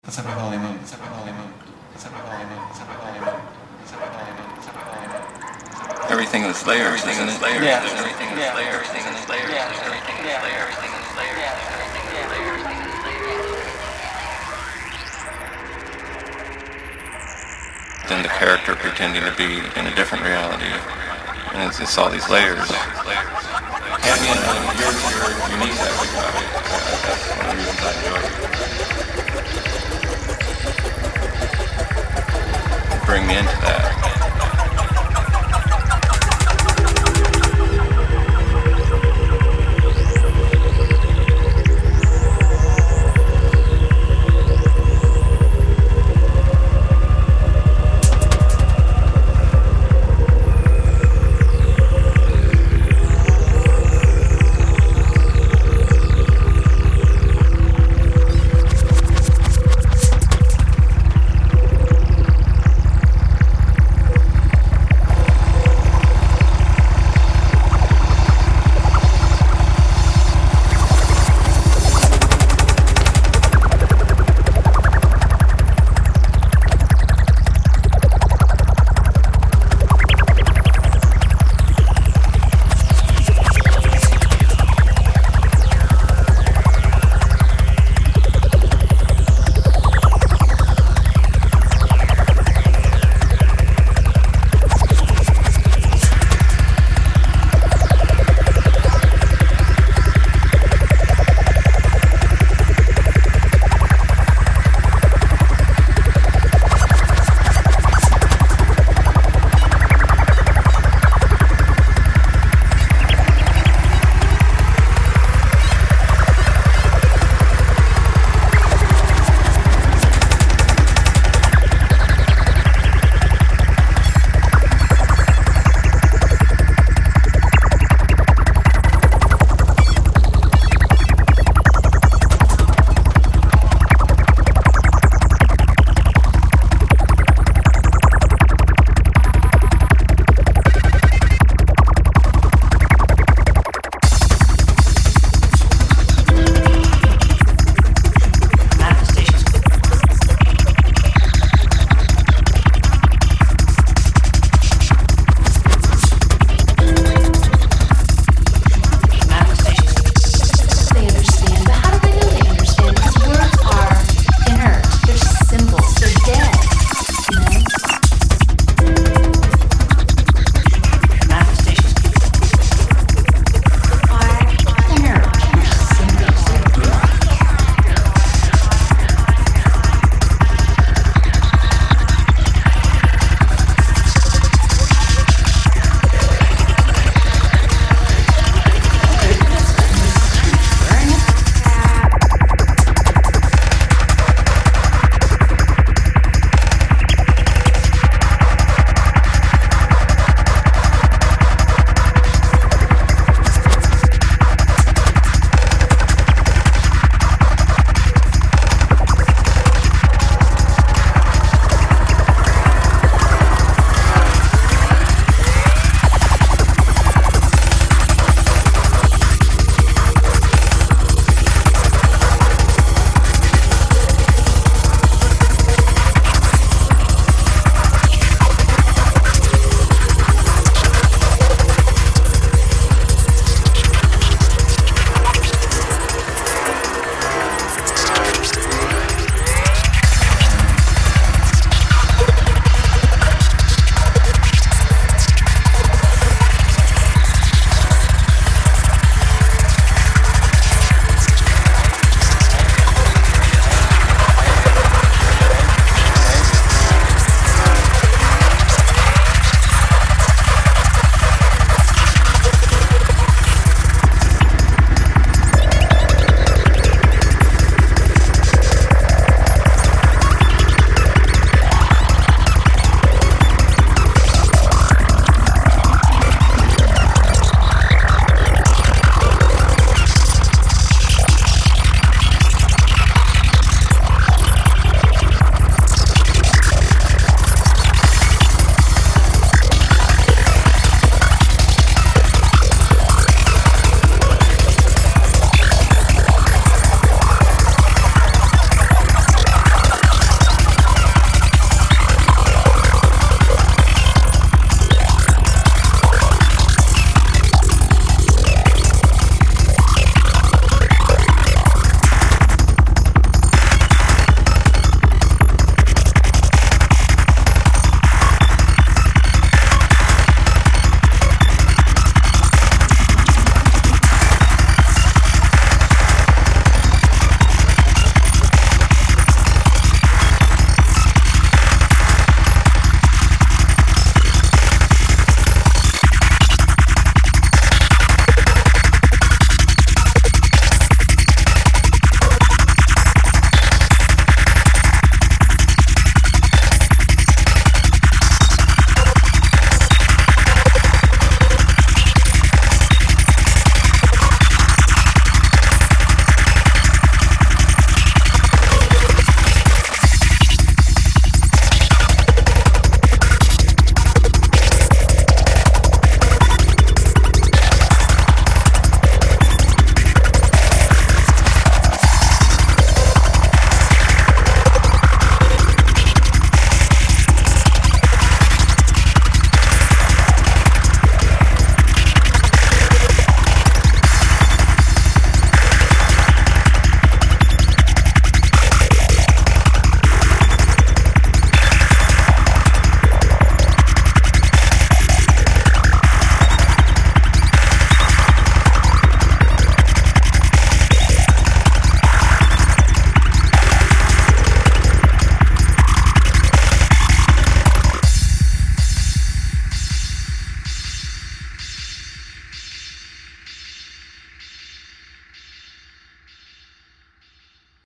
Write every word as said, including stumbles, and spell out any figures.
Let's have a holy moon. Let's have a holy moon. Let's have a holy moon. Let's have a holy moon. Let's have a holy moon. Let's have a holy moon. Everything is layers. Everything is layers. Yeah. Everything is Yeah. layers. Everything is layers. Yeah. Everything is Yeah. layers. Everything is layers. Everything is layers. Then the character pretending to be in a different reality, and it's just all these layers. And you know, you're, you're unique to everybody. That's one of the reasons I enjoy it. Bring me into that.